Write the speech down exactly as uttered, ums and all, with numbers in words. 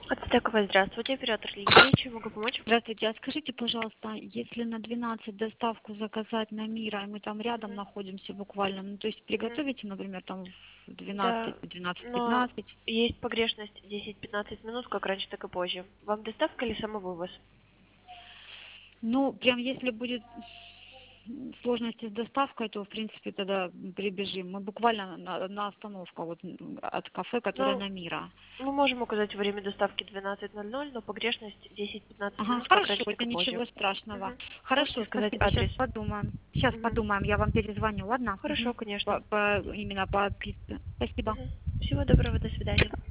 Ацтековая, здравствуйте, оператор линии, чем могу помочь? Здравствуйте, а скажите, пожалуйста, если на двенадцать доставку заказать на Мира, и мы там рядом Мгм. находимся буквально, ну, то есть Мгм. приготовите, например, там в Да, двенадцать, двенадцать но пятнадцать? есть погрешность десять-пятнадцать минут, как раньше, так и позже. Вам доставка или самовывоз? Ну, прям если будет м, сложности с доставкой, то, в принципе, тогда прибежим. Мы буквально на, на остановку вот м, от кафе, которое Ну, на Мира. мы можем указать время доставки двенадцать ноль ноль, но погрешность десять-пятнадцать Ага, минут, как хорошо, раньше, так это и позже. ничего страшного. Мгм. Можете Хорошо, сказать спасибо, сейчас адрес? подумаем. Сейчас Мгм. подумаем, я вам перезвоню, ладно? Хорошо, Мгм. конечно. По, по- именно по отписке. Спасибо. Мгм. Всего доброго, до свидания.